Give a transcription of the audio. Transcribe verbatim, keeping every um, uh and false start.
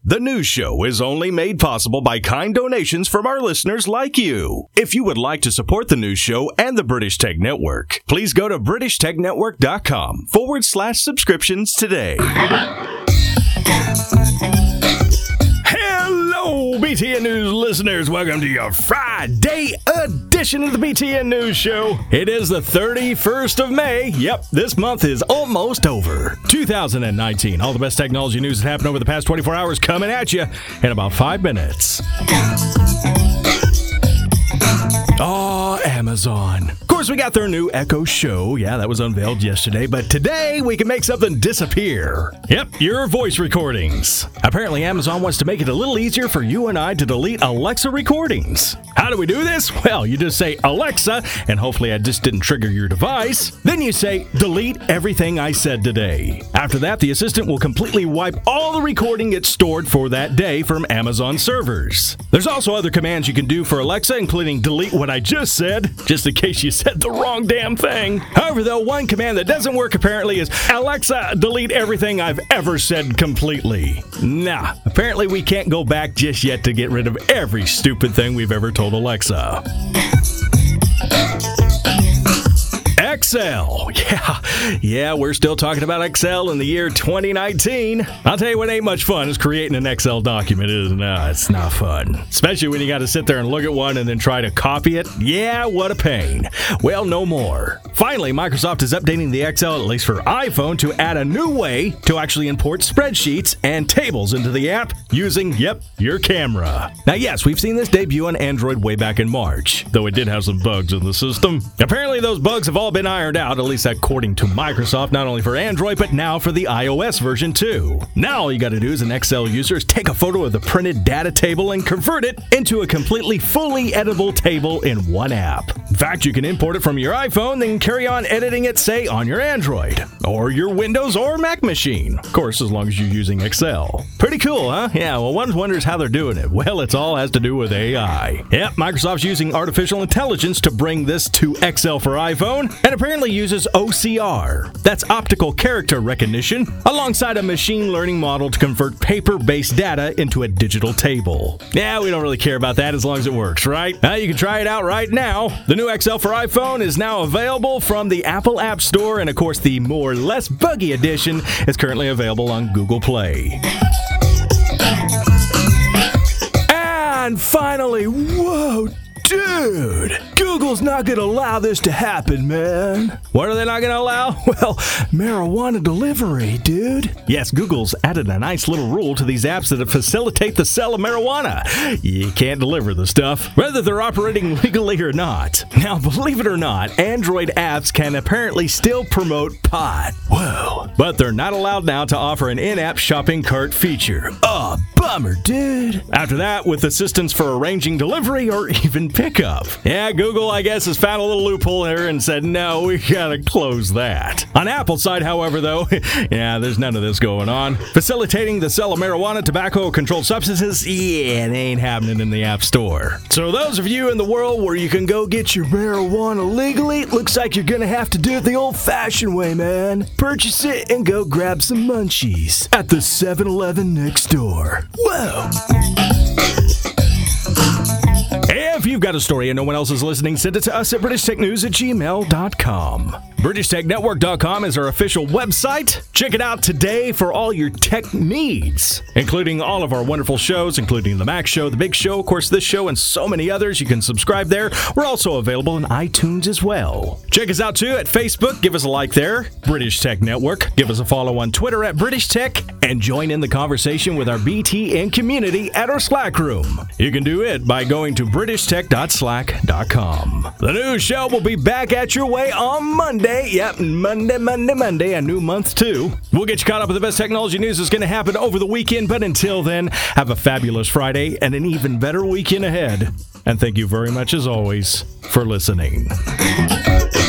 The news show is only made possible by kind donations from our listeners like you. If you would like to support the news show and the British Tech Network, please go to british tech network dot com forward slash subscriptions today. Hello, B T N News listeners. Welcome to your Friday edition of the B T N News Show. It is the thirty-first of May. Yep, this month is almost over. two thousand nineteen. All the best technology news that happened over the past twenty-four hours coming at you in about five minutes. Oh, Amazon. Of course, we got their new Echo Show. Yeah, that was unveiled yesterday, but today we can make something disappear. Yep, your voice recordings. Apparently, Amazon wants to make it a little easier for you and I to delete Alexa recordings. How do we do this? Well, you just say, Alexa, and hopefully I just didn't trigger your device. Then you say, delete everything I said today. After that, the assistant will completely wipe all the recording it stored for that day from Amazon servers. There's also other commands you can do for Alexa, including delete what I just said, just in case you said the wrong damn thing. However, though, one command that doesn't work apparently is, Alexa, delete everything I've ever said completely. Nah, apparently we can't go back just yet to get rid of every stupid thing we've ever told Alexa. Excel. Yeah, yeah, we're still talking about Excel in the year twenty nineteen. I'll tell you what ain't much fun is creating an Excel document. It is not, it's not fun. Especially when you got to sit there and look at one and then try to copy it. Yeah, what a pain. Well, no more. Finally, Microsoft is updating the Excel, at least for iPhone, to add a new way to actually import spreadsheets and tables into the app using, yep, your camera. Now, yes, we've seen this debut on Android way back in March, though it did have some bugs in the system. Apparently, those bugs have all been ironed out, at least according to Microsoft, not only for Android, but now for the iOS version too. Now all you got to do as an Excel user is take a photo of the printed data table and convert it into a completely fully editable table in one app. In fact, you can import it from your iPhone, then carry on editing it, say, on your Android, or your Windows or Mac machine. Of course, as long as you're using Excel. Pretty cool, huh? Yeah, well, one wonders how they're doing it. Well, it's all has to do with A I. Yep, Microsoft's using artificial intelligence to bring this to Excel for iPhone, and apparently uses O C R. That's optical character recognition, alongside a machine learning model to convert paper-based data into a digital table. Yeah, we don't really care about that as long as it works, right? Now you can try it out right now. The new Excel for iPhone is now available from the Apple App Store, and of course the more or less buggy edition is currently available on Google Play. And finally, whoa, dude, Google's not going to allow this to happen, man. What are they not going to allow? Well, marijuana delivery, dude. Yes, Google's added a nice little rule to these apps that facilitate the sale of marijuana. You can't deliver the stuff, whether they're operating legally or not. Now, believe it or not, Android apps can apparently still promote pot. Whoa. But they're not allowed now to offer an in-app shopping cart feature. Oh, bummer, dude. After that, with assistance for arranging delivery or even pickup. Yeah, Google, I guess, has found a little loophole here and said, no, we gotta close that. On Apple's side, however, though, yeah, there's none of this going on. Facilitating the sale of marijuana, tobacco, controlled substances, yeah, it ain't happening in the App Store. So those of you in the world where you can go get your marijuana legally, looks like you're gonna have to do it the old-fashioned way, man. Purchase it and go grab some munchies at the seven eleven next door. Whoa! If you've got a story and no one else is listening, send it to us at british tech news at gmail dot com. british tech network dot com is our official website. Check it out today for all your tech needs, including all of our wonderful shows, including The Mac Show, The Big Show, of course, this show, and so many others. You can subscribe there. We're also available in iTunes as well. Check us out, too, at Facebook. Give us a like there. British Tech Network. Give us a follow on Twitter at British Tech, and join in the conversation with our B T N community at our Slack room. You can do it by going to british tech dot slack dot com. The news show will be back at your way on Monday. Yep, Monday, Monday, Monday, a new month too. We'll get you caught up with the best technology news that's going to happen over the weekend, but until then, have a fabulous Friday and an even better weekend ahead. And thank you very much, as always, for listening.